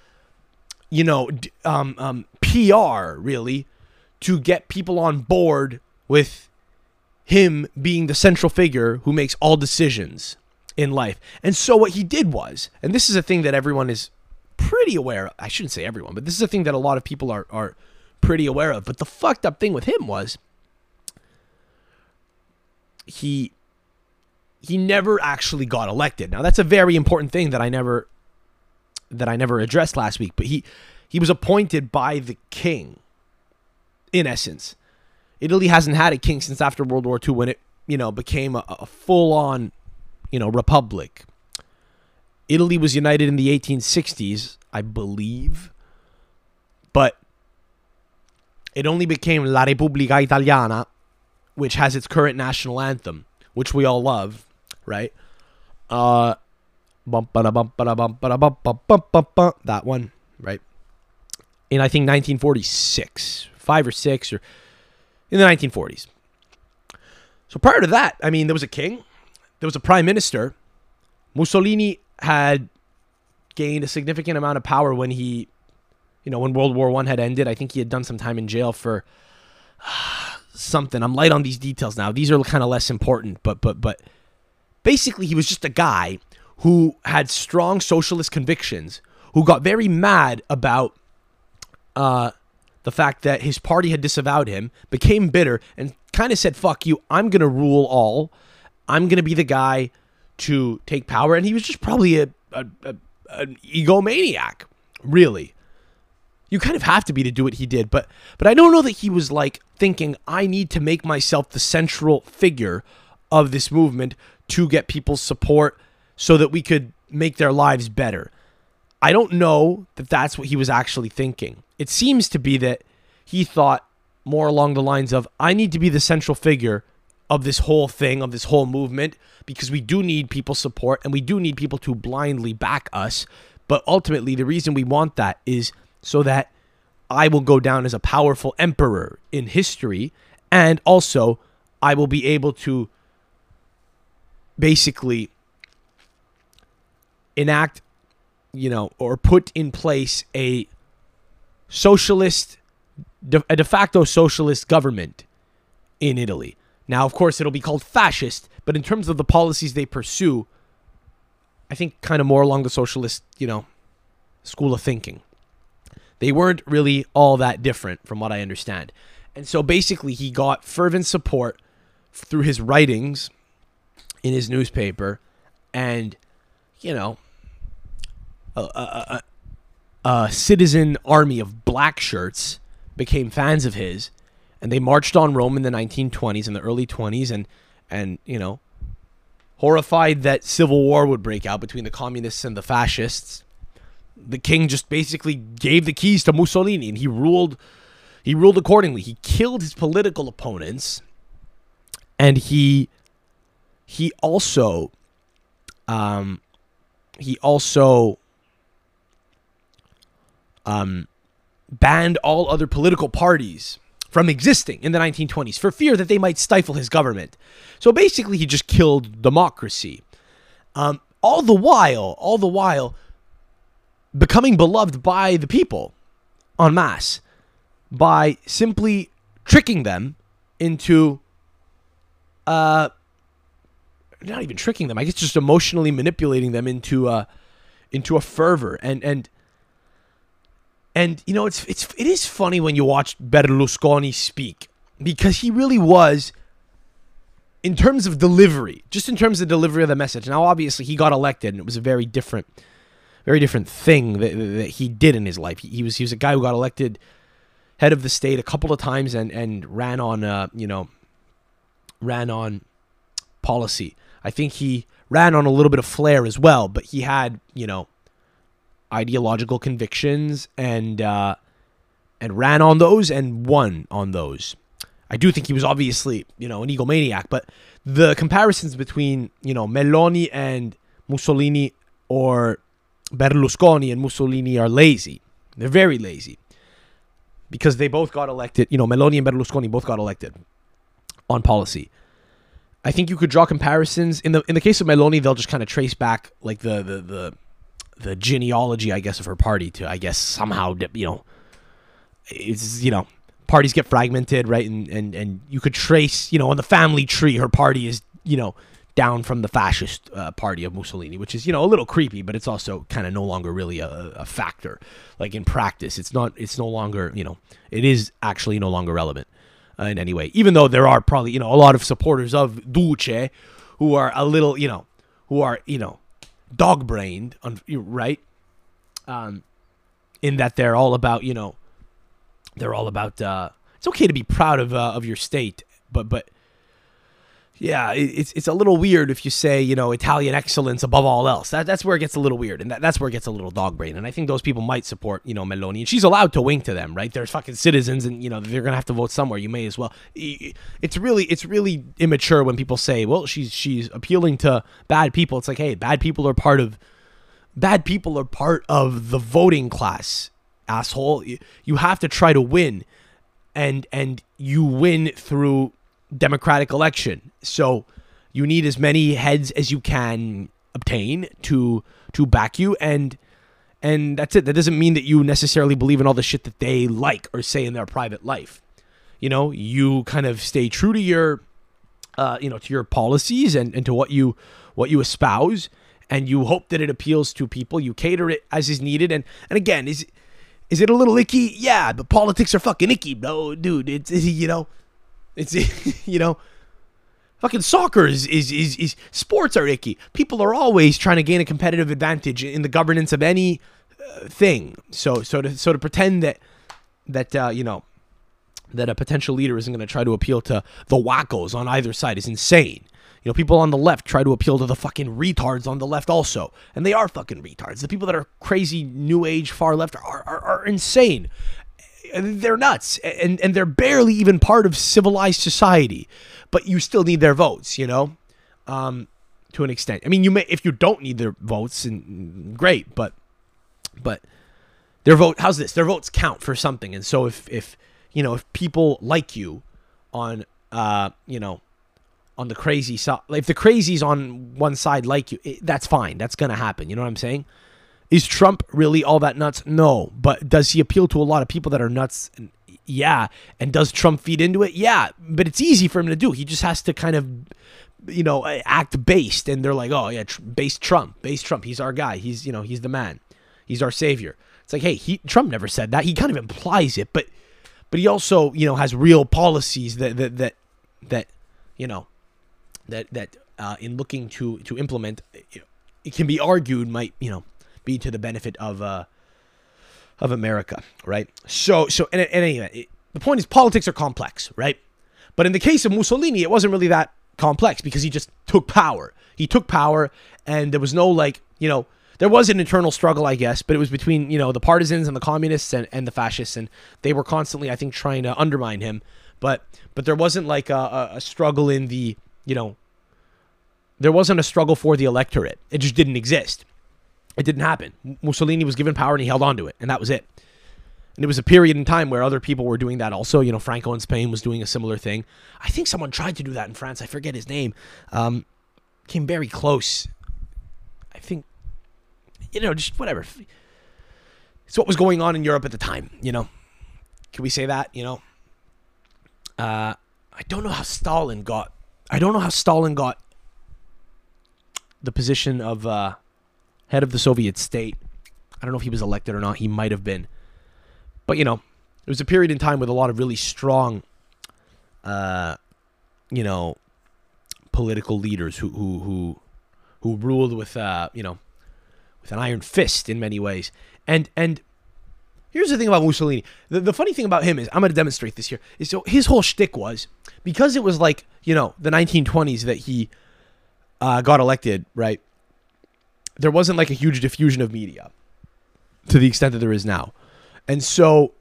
PR really to get people on board with him being the central figure who makes all decisions in life. And so what he did was, and this is a thing that everyone is pretty aware of. I shouldn't say everyone, but this is a thing that a lot of people are pretty aware of. But the fucked up thing with him was he never actually got elected. Now that's a very important thing that I never addressed last week, but he was appointed by the king, in essence. Italy hasn't had a king since after World War II, when it, became a full-on, republic. Italy was united in the 1860s, I believe, but it only became La Repubblica Italiana, which has its current national anthem, which we all love, right? That one, right? In, I think, 1946, 5 or 6, or in the 1940s. So prior to that, I mean, there was a king, there was a prime minister. Mussolini had gained a significant amount of power when he, when World War I had ended. I think he had done some time in jail for something. I'm light on these details now. These are kind of less important, but basically he was just a guy who had strong socialist convictions, who got very mad about the fact that his party had disavowed him, became bitter, and kind of said, fuck you, I'm going to rule all. I'm going to be the guy to take power. And he was just probably an egomaniac, really. You kind of have to be to do what he did. But I don't know that he was like thinking, I need to make myself the central figure of this movement to get people's support so that we could make their lives better. I don't know that that's what he was actually thinking. It seems to be that he thought more along the lines of, I need to be the central figure of this whole thing, of this whole movement, because we do need people's support and we do need people to blindly back us. But ultimately, the reason we want that is so that I will go down as a powerful emperor in history, and also I will be able to basically enact, or put in place a de facto socialist government in Italy. Now, of course, it'll be called fascist, but in terms of the policies they pursue, I think kind of more along the socialist, school of thinking. They weren't really all that different from what I understand. And so basically he got fervent support through his writings in his newspaper, and, a citizen army of black shirts became fans of his, and they marched on Rome in the 1920s, in the early 20s, and horrified that civil war would break out between the communists and the fascists. The king just basically gave the keys to Mussolini, and he ruled accordingly. He killed his political opponents, and he also he also banned all other political parties from existing in the 1920s for fear that they might stifle his government. So basically, he just killed democracy. All the while, becoming beloved by the people en masse by simply tricking them into, not even tricking them, I guess just emotionally manipulating them into a fervor. And you know, it is funny when you watch Berlusconi speak, because he really was, in terms of delivery, just in terms of delivery of the message. Now, obviously, he got elected, and it was a very different thing that he did in his life. He was a guy who got elected head of the state a couple of times and ran on policy. I think he ran on a little bit of flair as well, but he had, you know, ideological convictions and ran on those and won on those. I do think he was obviously, you know, an egomaniac, but the comparisons between, you know, Meloni and Mussolini, or Berlusconi and Mussolini, are lazy. They're very lazy, because they both got elected. You know, Meloni and Berlusconi both got elected on policy. I think you could draw comparisons. In the case of Meloni, they'll just kind of trace back like the genealogy, I guess, of her party to, I guess, somehow, you know, it's, you know, parties get fragmented, right? And you could trace, you know, on the family tree, her party is, you know, down from the fascist party of Mussolini, which is, you know, a little creepy, but it's also kind of no longer really a factor. Like, in practice, it's no longer, you know, it is actually no longer relevant in any way, even though there are probably, you know, a lot of supporters of Duce who are a little, you know, dog-brained, right? In that they're all about, you know, it's okay to be proud of your state, but yeah, it's a little weird if you say, you know, Italian excellence above all else. That's where it gets a little weird, and that's where it gets a little dog-brained. And I think those people might support, you know, Meloni, and she's allowed to wink to them, right? They're fucking citizens, and, you know, they're gonna have to vote somewhere. You may as well. It's really immature when people say, well, she's appealing to bad people. It's like, hey, bad people are part of the voting class, asshole. You have to try to win, and you win through democratic election. So you need as many heads as you can obtain to back you, and that's it. That doesn't mean that you necessarily believe in all the shit that they like or say in their private life. You know, you kind of stay true to your to your policies and to what you espouse, and you hope that it appeals to people. You cater it as is needed, and again, is it a little icky? Yeah, but politics are fucking icky, bro, dude. It's you know. It's, you know, fucking soccer is sports are icky. People are always trying to gain a competitive advantage in the governance of any thing. So to pretend that you know, that a potential leader isn't going to try to appeal to the wackos on either side is insane. You know, people on the left try to appeal to the fucking retards on the left also, and they are fucking retards. The people that are crazy new age far left are insane. They're nuts, and they're barely even part of civilized society, but you still need their votes, you know, to an extent. I mean, you may, if you don't need their votes, and great, but their vote, how's this? Their votes count for something, and so if you know, if people like you on, you know, on the crazy side, if the crazies on one side like you, that's fine. That's gonna happen. You know what I'm saying? Is Trump really all that nuts? No. But does he appeal to a lot of people that are nuts? Yeah. And does Trump feed into it? Yeah. But it's easy for him to do. He just has to kind of, you know, act based. And they're like, oh, yeah, base Trump. He's our guy. He's, you know, he's the man. He's our savior. It's like, hey, Trump never said that. He kind of implies it. But he also, you know, has real policies that you know, that in looking to implement, it can be argued might, you know, be to the benefit of America, right? So and anyway, the point is politics are complex, right? But in the case of Mussolini, it wasn't really that complex because he just took power. He took power, and there was no, like, you know, there was an internal struggle, I guess, but it was between, you know, the partisans and the communists and the fascists, and they were constantly, I think, trying to undermine him. But there wasn't like a struggle in the, you know, there wasn't a struggle for the electorate. It just didn't exist. It didn't happen. Mussolini was given power and he held on to it, and that was it. And it was a period in time where other people were doing that also. You know, Franco in Spain was doing a similar thing. I think someone tried to do that in France. I forget his name. Came very close. I think, you know, just whatever. It's what was going on in Europe at the time, you know. Can we say that, you know? I don't know how Stalin got the position of head of the Soviet state. I don't know if he was elected or not. He might have been. But, you know, it was a period in time with a lot of really strong, you know, political leaders who ruled with, you know, with an iron fist in many ways. And here's the thing about Mussolini. The funny thing about him is, I'm going to demonstrate this here, is so his whole shtick was, because it was like, you know, the 1920s that he got elected, right? There wasn't like a huge diffusion of media to the extent that there is now. And so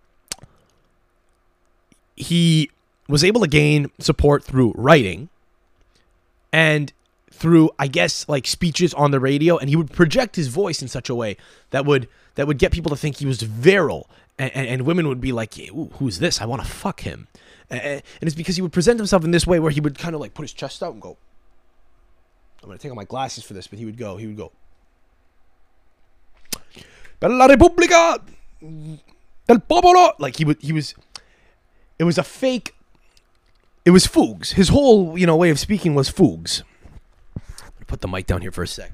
he was able to gain support through writing and through, I guess, like speeches on the radio, and he would project his voice in such a way that would get people to think he was virile, and women would be like, "Ooh, who's this? I want to fuck him." And it's because he would present himself in this way where he would kind of like put his chest out and go, I'm going to take off my glasses for this, but he would go, "Per la Repubblica del Popolo." Like it was a fake, it was fugues. His whole, you know, way of speaking was fugues. Put the mic down here for a sec.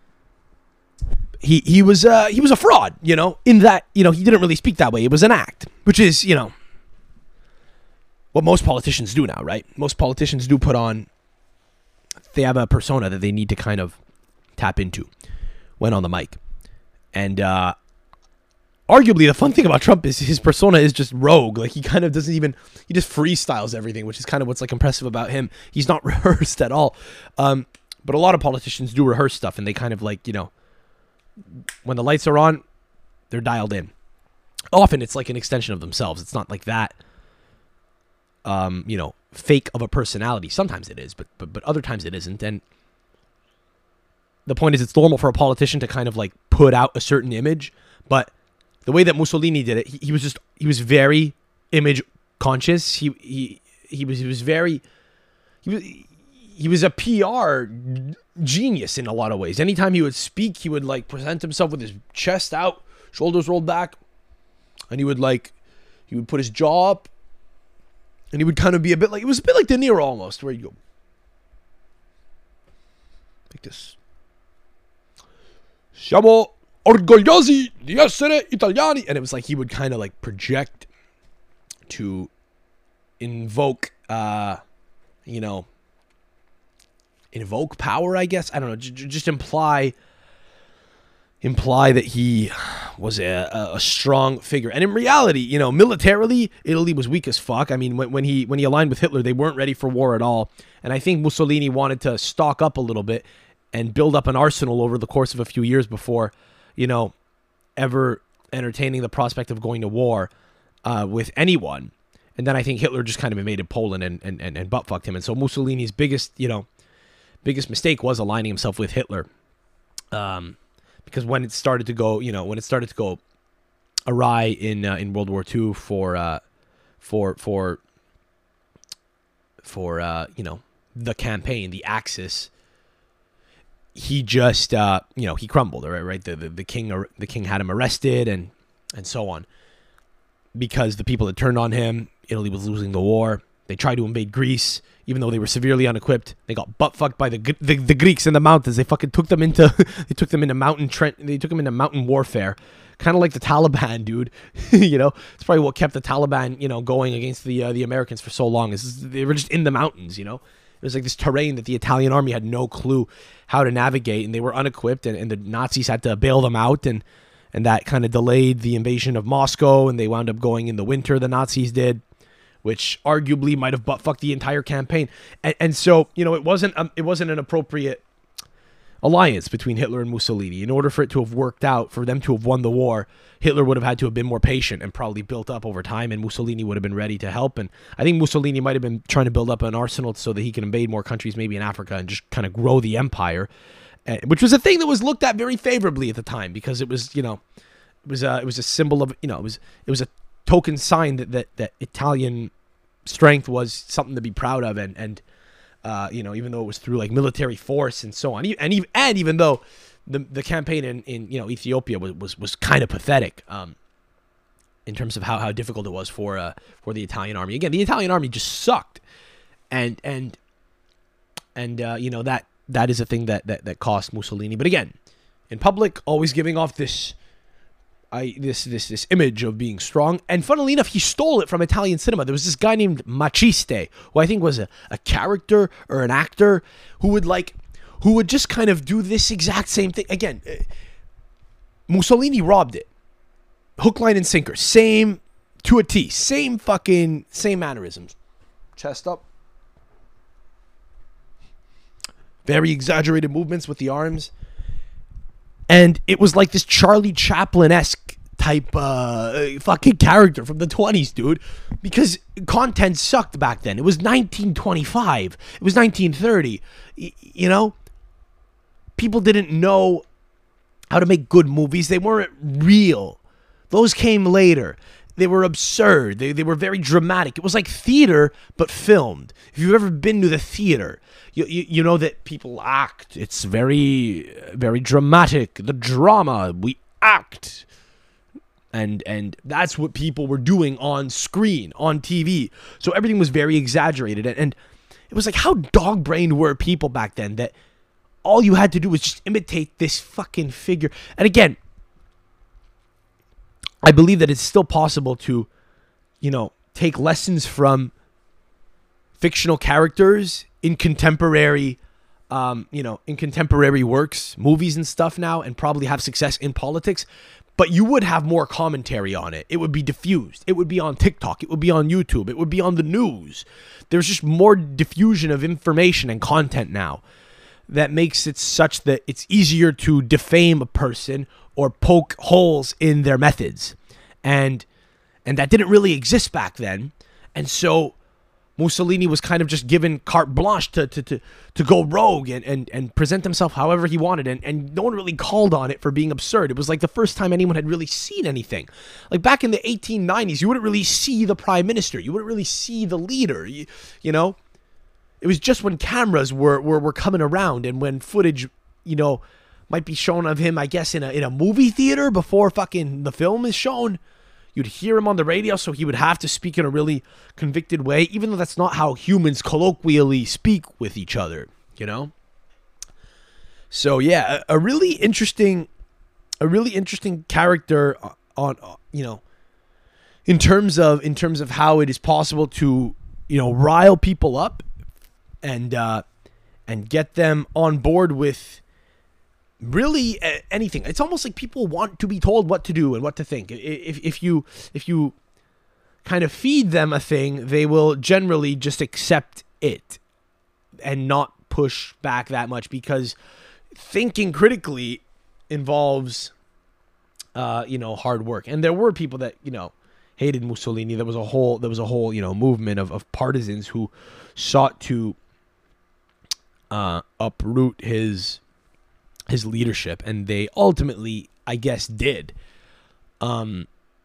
He was a fraud, you know, in that, you know, he didn't really speak that way. It was an act, which is, you know, what most politicians do now, right? Most politicians do put on, they have a persona that they need to kind of tap into when on the mic. And arguably the fun thing about Trump is his persona is just rogue. Like he kind of doesn't even, he just freestyles everything, which is kind of what's like impressive about him. He's not rehearsed at all. But a lot of politicians do rehearse stuff, and they kind of like, you know, when the lights are on, they're dialed in. Often it's like an extension of themselves. It's not like that, you know, fake of a personality. Sometimes it is, but other times it isn't. And the point is, it's normal for a politician to kind of like put out a certain image, but the way that Mussolini did it, he was very image conscious. He was a PR genius in a lot of ways. Anytime he would speak, he would like present himself with his chest out, shoulders rolled back, and he would put his jaw up, and he would kind of be it was a bit like De Niro almost, where you go like this. Siamo orgogliosi di essere italiani. And it was like he would kind of like project to invoke, you know, invoke power, I guess. I don't know. Just imply that he was a strong figure. And in reality, you know, militarily, Italy was weak as fuck. I mean, when he aligned with Hitler, they weren't ready for war at all. And I think Mussolini wanted to stock up a little bit and build up an arsenal over the course of a few years before, you know, ever entertaining the prospect of going to war with anyone. And then I think Hitler just kind of invaded Poland and butt-fucked him. And so Mussolini's biggest mistake was aligning himself with Hitler. Because when it started to go, you know, awry in World War II for you know, the campaign, the Axis, he just you know, he crumbled, right? The king had him arrested and so on, because the people had turned on him. Italy was losing the war. They tried to invade Greece, even though they were severely unequipped. They got butt fucked by the Greeks in the mountains. They fucking took them into mountain warfare, kind of like the Taliban, dude. You know, it's probably what kept the Taliban, you know, going against the Americans for so long. Is they were just in the mountains, you know. It was like this terrain that the Italian army had no clue how to navigate, and they were unequipped, and the Nazis had to bail them out, and that kind of delayed the invasion of Moscow, and they wound up going in the winter, the Nazis did, which arguably might have butt-fucked the entire campaign. And so, you know, it wasn't an appropriate alliance between Hitler and Mussolini. In order for it to have worked out, for them to have won the war, Hitler would have had to have been more patient and probably built up over time, and Mussolini would have been ready to help. And I think Mussolini might have been trying to build up an arsenal so that he can invade more countries, maybe in Africa, and just kind of grow the empire. which was a thing that was looked at very favorably at the time because it was, it was a symbol of, it was a token sign that Italian strength was something to be proud of, and even though it was through like military force and so on, and even though the campaign in Ethiopia was kind of pathetic in terms of how difficult it was for the Italian army. Again, the Italian army just sucked, and that is a thing that cost Mussolini. But again, in public, always giving off this image of being strong. And funnily enough, he stole it from Italian cinema. There was this guy named Maciste, who I think was a character or an actor who would just kind of do this exact same thing. Again, Mussolini robbed it. Hook, line, and sinker. Same to a T. Same mannerisms. Chest up. Very exaggerated movements with the arms. And it was like this Charlie Chaplin-esque type fucking character from the 20s, dude. Because content sucked back then. It was 1925. It was 1930. People didn't know how to make good movies. They weren't real. Those came later. They were absurd. They were very dramatic. It was like theater, but filmed. If you've ever been to the theater, you know that people act. It's very, very dramatic. The drama, we act. And that's what people were doing on screen, on TV. So everything was very exaggerated. And it was like, how dog-brained were people back then that all you had to do was just imitate this fucking figure. And again, I believe that it's still possible to, take lessons from fictional characters in contemporary, works, movies and stuff now, and probably have success in politics. But you would have more commentary on it. It would be diffused. It would be on TikTok. It would be on YouTube. It would be on the news. There's just more diffusion of information and content now that makes it such that it's easier to defame a person or poke holes in their methods. And that didn't really exist back then. And so Mussolini was kind of just given carte blanche to go rogue and present himself however he wanted. And no one really called on it for being absurd. It was like the first time anyone had really seen anything. Like back in the 1890s, you wouldn't really see the prime minister. You wouldn't really see the leader, you know? It was just when cameras were coming around and when footage, might be shown of him, I guess, in a movie theater before fucking the film is shown. You'd hear him on the radio, so he would have to speak in a really convicted way, even though that's not how humans colloquially speak with each other, So yeah, a really interesting character on in terms of how it is possible to rile people up and get them on board with really anything. It's almost like people want to be told what to do and what to think. If you kind of feed them a thing, they will generally just accept it and not push back that much, because thinking critically involves hard work. And there were people that hated Mussolini. There was a whole movement of partisans who sought to uproot his leadership, and they ultimately, I guess, did. I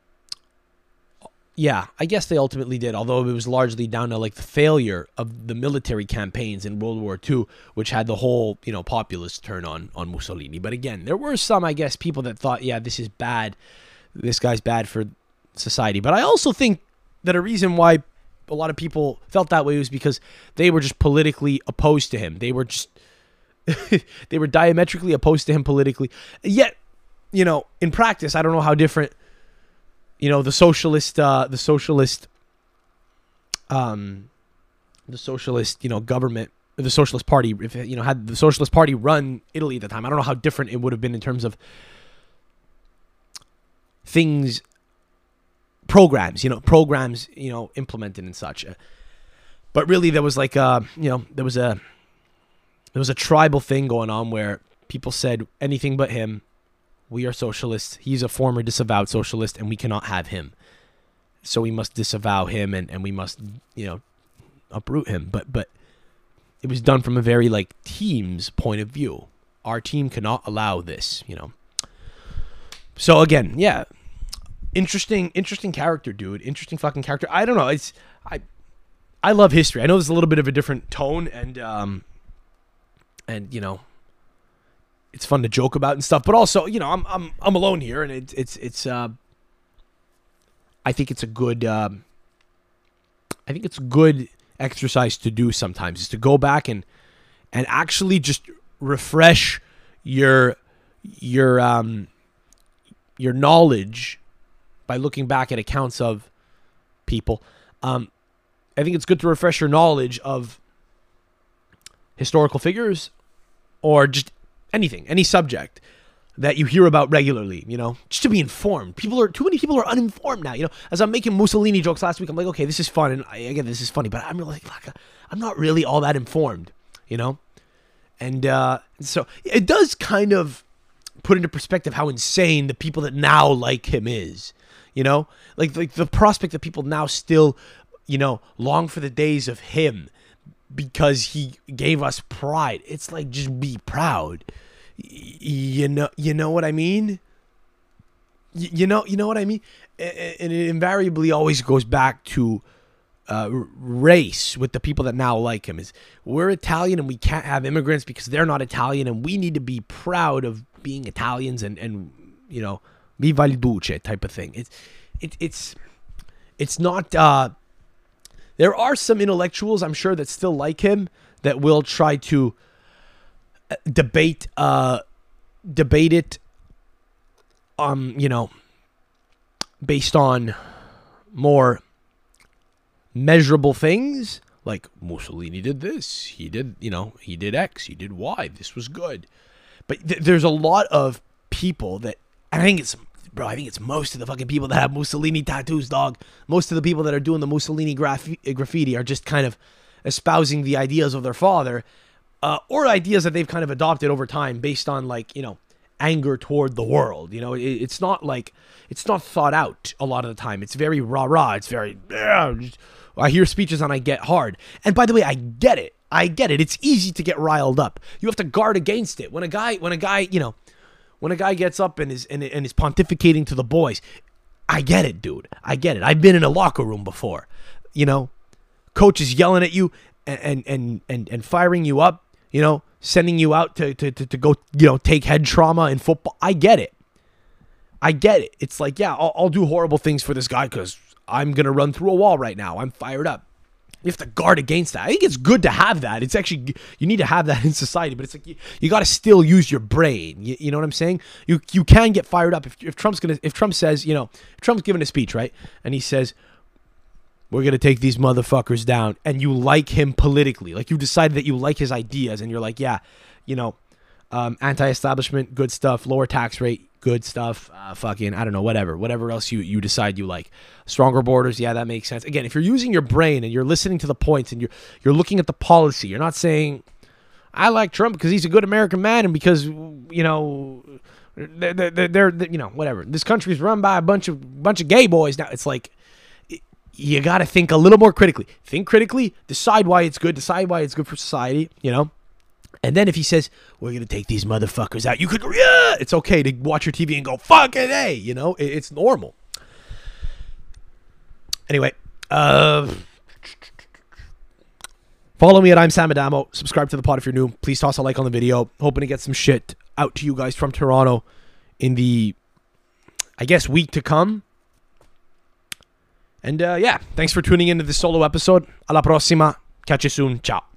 guess they ultimately did, although it was largely down to like the failure of the military campaigns in World War II, which had the whole, populist turn on Mussolini. But again, there were some, I guess, people that thought, yeah, this is bad. This guy's bad for society. But I also think that a reason why a lot of people felt that way was because they were just politically opposed to him. They were just they were diametrically opposed to him politically. Yet, in practice, I don't know how different, the socialist, government, the Socialist Party, if had the Socialist Party run Italy at the time, I don't know how different it would have been in terms of things, programs implemented and such. But really, there was like, there was a tribal thing going on where people said anything but him. We are socialists. He's a former disavowed socialist, and we cannot have him. So we must disavow him, and we must, uproot him. But it was done from a very, team's point of view. Our team cannot allow this, So again, yeah, interesting character, dude. Interesting fucking character. I don't know. I love history. I know there's a little bit of a different tone, and it's fun to joke about and stuff. But also, I'm alone here, and it's I think it's a good exercise to do sometimes, is to go back and actually just refresh your knowledge by looking back at accounts of people. I think it's good to refresh your knowledge of historical figures or just anything, any subject that you hear about regularly, just to be informed. Too many people are uninformed now, As I'm making Mussolini jokes last week, I'm like, okay, this is fun, and again, this is funny, but I'm really like, I'm not really all that informed, And so it does kind of put into perspective how insane the people that now like him is, like the prospect that people now still, long for the days of him because he gave us pride. It's like, just be proud. You know what I mean? You know what I mean? And it invariably always goes back to race with the people that now like him. Is we're Italian and we can't have immigrants because they're not Italian, and we need to be proud of being Italians and viva il duce type of thing. It's not. There are some intellectuals, I'm sure, that still like him, that will try to debate it, based on more measurable things, like Mussolini did this, he did X, he did Y, this was good. But there's a lot of people that, I think it's most of the fucking people that have Mussolini tattoos, dog. Most of the people that are doing the Mussolini graffiti are just kind of espousing the ideas of their father, or ideas that they've kind of adopted over time based on, like, anger toward the world. It's not thought out a lot of the time. It's very rah-rah. It's very, I hear speeches and I get hard. And by the way, I get it. It's easy to get riled up. You have to guard against it. When a guy gets up and is pontificating to the boys, I get it, dude. I get it. I've been in a locker room before. Coach is yelling at you and firing you up, sending you out to go, take head trauma in football. I get it. It's like, yeah, I'll do horrible things for this guy because I'm going to run through a wall right now. I'm fired up. You have to guard against that. I think it's good to have that. It's actually, you need to have that in society, but it's like, you got to still use your brain. You know what I'm saying? You can get fired up. If Trump says, Trump's giving a speech, right? And he says, we're going to take these motherfuckers down, and you like him politically. Like, you decided that you like his ideas, and you're like, yeah, anti-establishment, good stuff. Lower tax rate, good stuff. Fucking, I don't know, whatever else you decide you like. Stronger borders, yeah, that makes sense. Again, if you're using your brain and you're listening to the points and you're looking at the policy, you're not saying, I like Trump because he's a good American man and because, they're whatever. This country's run by a bunch of gay boys now. It's like, you got to think a little more critically. Think critically, decide why it's good, decide why it's good for society, And then if he says, we're going to take these motherfuckers out, you could go, yeah, it's okay to watch your TV and go, fucking hey, it's normal. Anyway, follow me at I'm Sam Adamo. Subscribe to the pod if you're new. Please toss a like on the video. Hoping to get some shit out to you guys from Toronto in the, I guess, week to come. And yeah, thanks for tuning into this solo episode. Alla prossima. Catch you soon. Ciao.